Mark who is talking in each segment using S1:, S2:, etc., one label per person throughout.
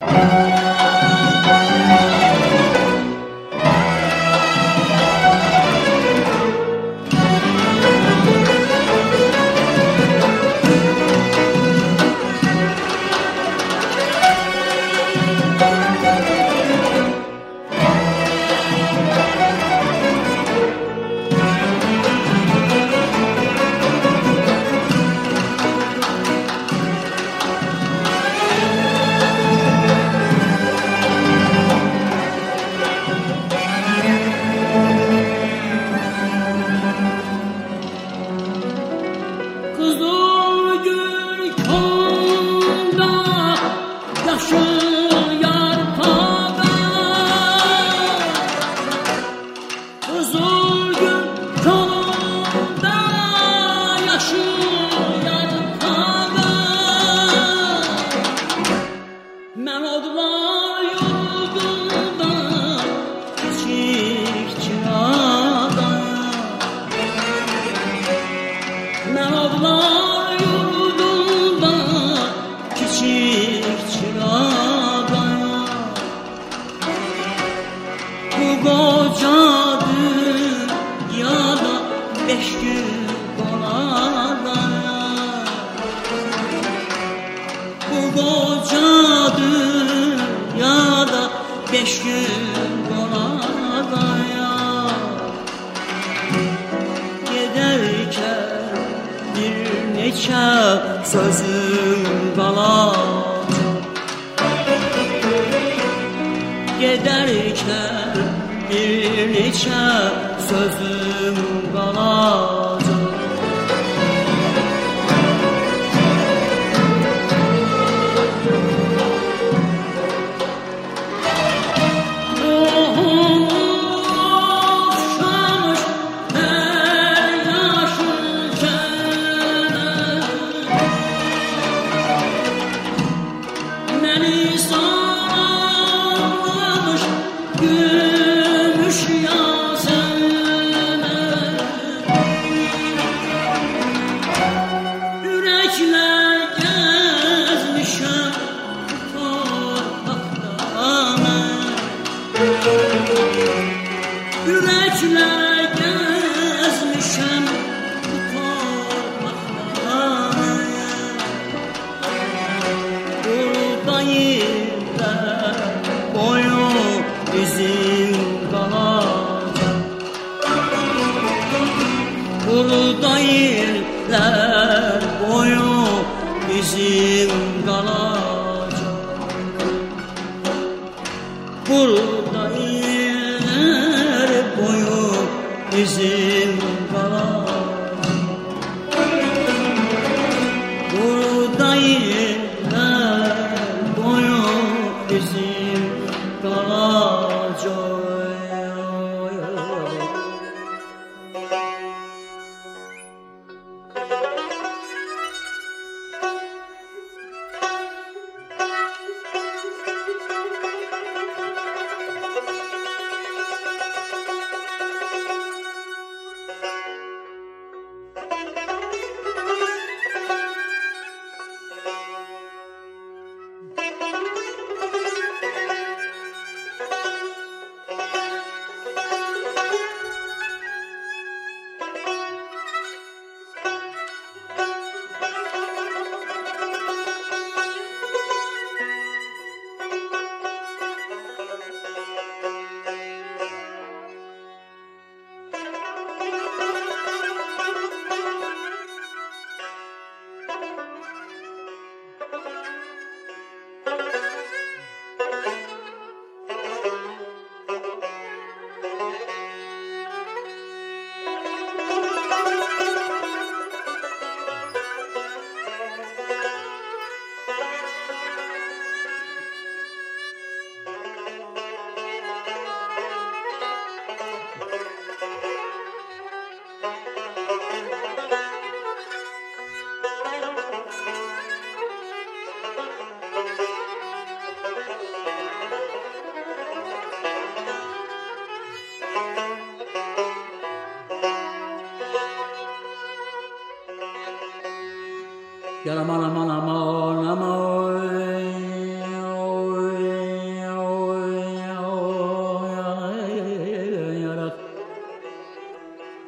S1: Yalaman aman aman aman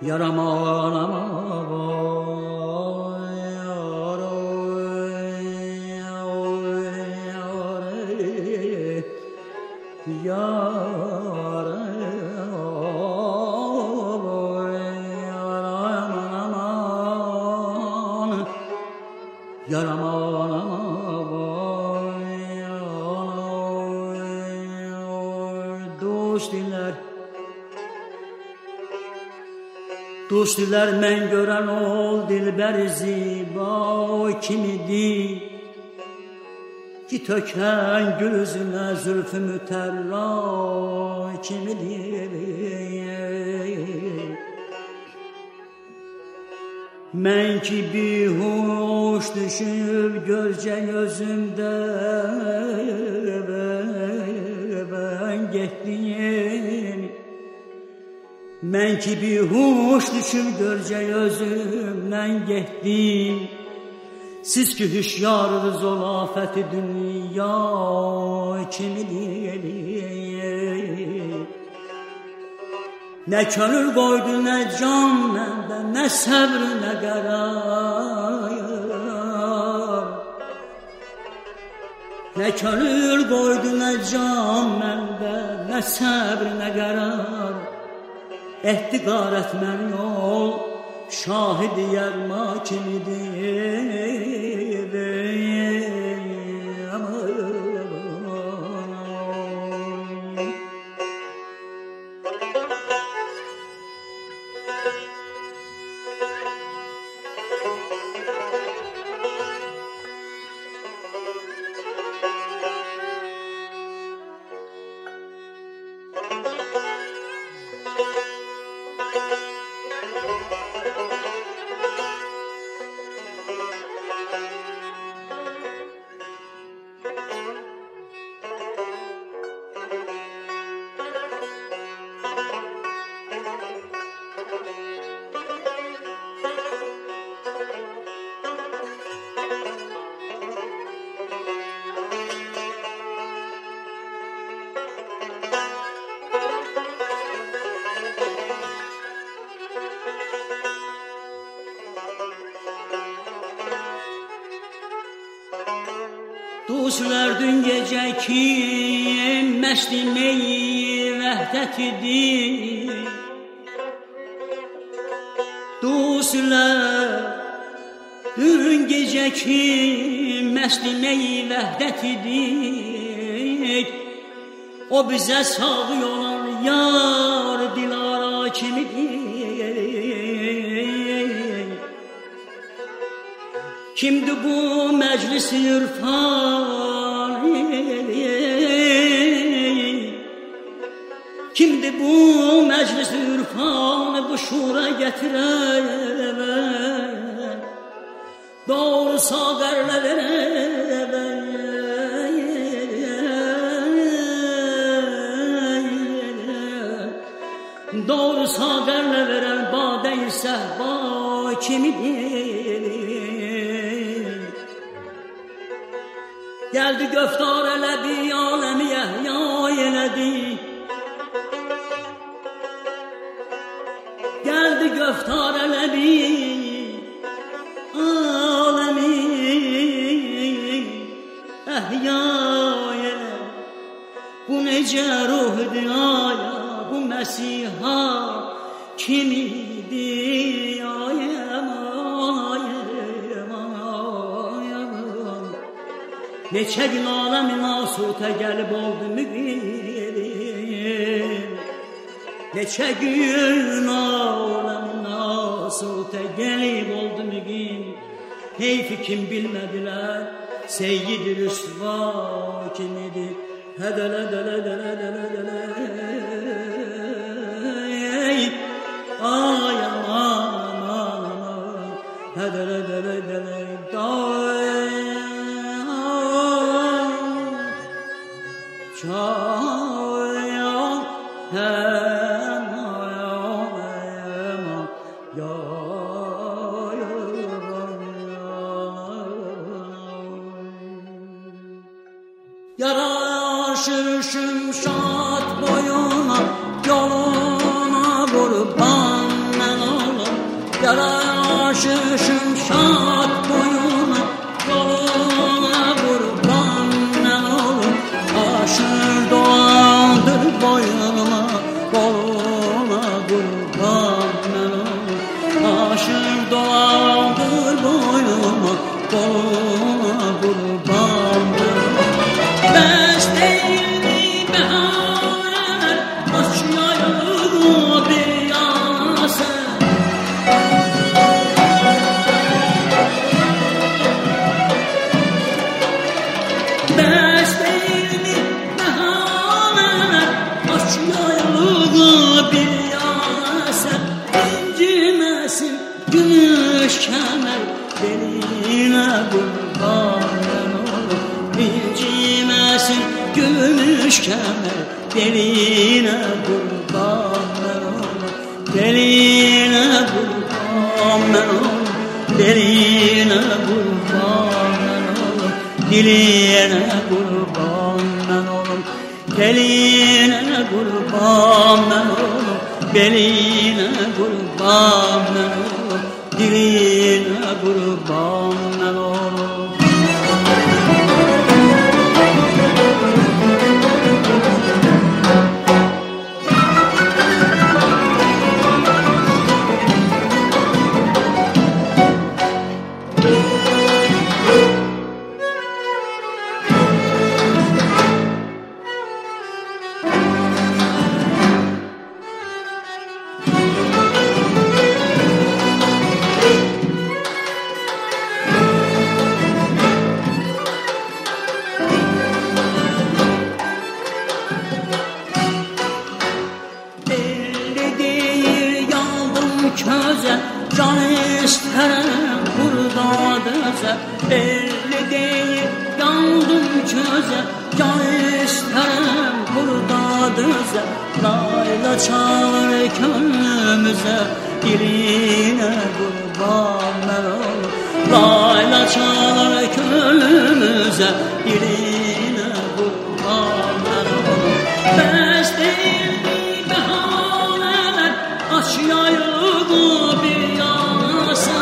S1: Yaraman Duş diller men gören ol dilber ziba kimidi ki töken gül yüzüne zülfü müterra kimidi men ki bihuş düşüp gözce gözümde ben gittim men ki bihuş düşüp görce gözümden getdim siz ki hüşyarınız ol afeti dünya kimidir ne könül koydu ne can mende ne sabr ne karar ne könül koydu ne can mende ne sabr ne karar ehtikar etmen yol şahidi yerma kimidir Duşlar dün gece kim meşlimeyi vehdet idi Duşlar dün gece kim meşlimeyi vehdet idi O bize sağ olan yar Dilara kimidir Kimdi bu meclis irfan Kimdi bu meclis irfan Bu şura getiren Doğru sağırla veren Doğru sağırla veren Bade-i sehba kimidir Geldi göftar elədi, alemi ehya elədi Geldi göftar elədi, alemi ehya elədi Bu necə ruhdur aya, bu Məsiha kimidir Neçə gün aləmin asutə gəlib oldu müqim Neçə gün aləmin asutə gəlib oldu müqim Heyfi kim bilmədilər Seyyid-i Rüsva kimidir Hədələ dələ dələ dələ dələ Ay aman aman aman Hədələ dələ dələ Çayan hem ya Yaraşır şümşat boyuna Yoluna kurban şımşak boyuna, yoluna kurban ben olum. Aşır doğaldır boynuma, yoluna kurban ben olum. Aşır doğaldır boynuma, yoluna kurban ben olum. Bəs deyildi bəhanələr, açmayalım bir yanası. Bəs deyildi bəhanələr, açmayalım bir yanası. İnciməsin gümüş kəmər, belinə qurban mən olum. İnciməsin gümüş kəmər, belinə qurban mən olum. Belinə qurban mən olum. Belinə qurban mən olum. Dilinə qurban mən olum. Belinə qurban mən olum. Belinə qurban mən olum. Dilinə qurban mən olum. Köze can isterim burada döze, belli değil yandım köze, can isterim burada döze. Layla çağır gönlümüze, diline kurban ben olum. Layla çağır gönlümüze, diline kurban ben olum. Bəs deyildi bəhanələr, açmayalım bir yanası.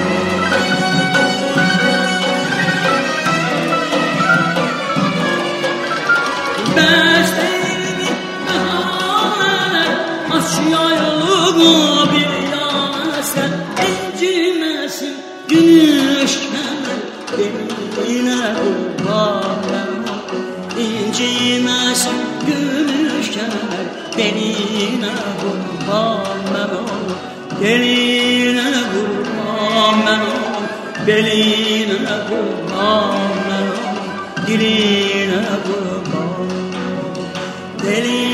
S1: Bəs deyildi bəhanələr, açmayalım bir yanası. İnciməsin gümüş kəmər, belinə qurban mən olum. İnciməsin gümüş kəmər, belinə qurban mən olum. Belinə qurban mən olum. Belinə qurban mən olum. Dilinə qurban mən olum.